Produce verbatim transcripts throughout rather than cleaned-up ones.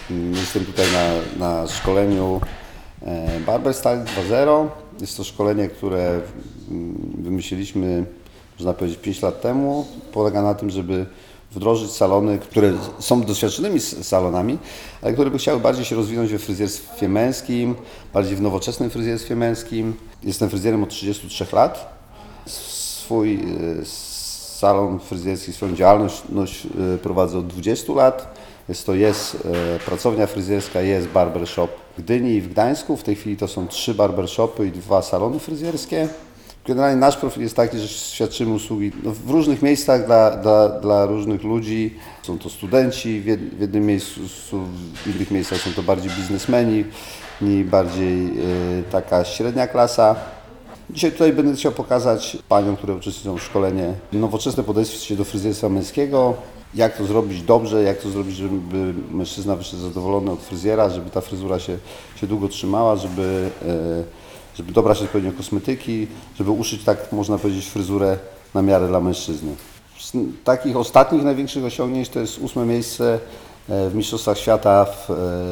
Jestem tutaj na, na szkoleniu Barber Style dwa zero. Jest to szkolenie, które wymyśliliśmy, można powiedzieć, pięć lat temu. Polega na tym, żeby wdrożyć salony, które są doświadczonymi salonami, ale które by chciały bardziej się rozwinąć we fryzjerstwie męskim, bardziej w nowoczesnym fryzjerstwie męskim. Jestem fryzjerem od trzydziestu trzech lat. Swój salon fryzjerski, swoją działalność prowadzę od dwudziestu lat. Jest to jest pracownia fryzjerska, jest barbershop w Gdyni i w Gdańsku. W tej chwili to są trzy barbershopy i dwa salony fryzjerskie. Generalnie nasz profil jest taki, że świadczymy usługi no, w różnych miejscach dla, dla, dla różnych ludzi. Są to studenci w jednym miejscu, w innych miejscach są to bardziej biznesmeni, i bardziej y, taka średnia klasa. Dzisiaj tutaj będę chciał pokazać paniom, które uczestniczą w szkoleniu, nowoczesne podejście do fryzjerstwa męskiego, jak to zrobić dobrze, jak to zrobić, żeby mężczyzna wyszedł zadowolony od fryzjera, żeby ta fryzura się, się długo trzymała, żeby, żeby dobrać odpowiednio kosmetyki, żeby uszyć, tak można powiedzieć, fryzurę na miarę dla mężczyzny. Z takich ostatnich największych osiągnięć to jest ósme miejsce w Mistrzostwach Świata w,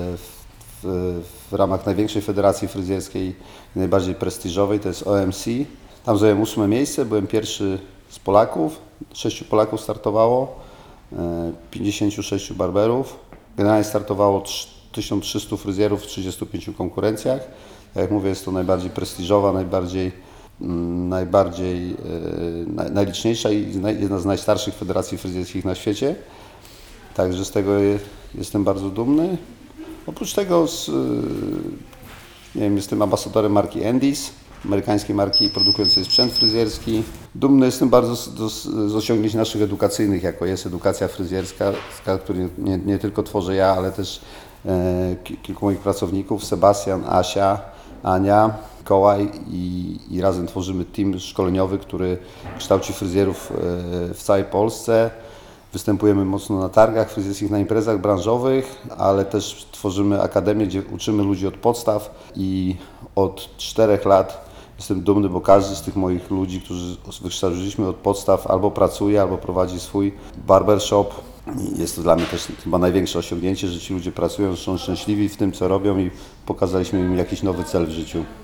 w, w ramach największej federacji fryzjerskiej, najbardziej prestiżowej, to jest O M C. Tam zająłem ósme miejsce, byłem pierwszy z Polaków, sześciu Polaków startowało, pięćdziesięciu sześciu barberów. Generalnie startowało tysiąc trzysta fryzjerów w trzydziestu pięciu konkurencjach. Tak jak mówię, jest to najbardziej prestiżowa, najbardziej, najbardziej naj, najliczniejsza i jedna z najstarszych federacji fryzjerskich na świecie. Także z tego jestem bardzo dumny. Oprócz tego z, nie wiem, jestem ambasadorem marki Andis, amerykańskiej marki produkującej sprzęt fryzjerski. Dumny jestem bardzo z, z, z osiągnięć naszych edukacyjnych, jako jest edukacja fryzjerska, której nie, nie tylko tworzę ja, ale też e, kilku moich pracowników, Sebastian, Asia, Ania, Mikołaj i, i razem tworzymy team szkoleniowy, który kształci fryzjerów e, w całej Polsce. Występujemy mocno na targach fryzjerskich, na imprezach branżowych, ale też tworzymy akademię, gdzie uczymy ludzi od podstaw i od czterech lat jestem dumny, bo każdy z tych moich ludzi, którzy wykształciliśmy od podstaw, albo pracuje, albo prowadzi swój barbershop. I jest to dla mnie też chyba największe osiągnięcie, że ci ludzie pracują, są szczęśliwi w tym, co robią i pokazaliśmy im jakiś nowy cel w życiu.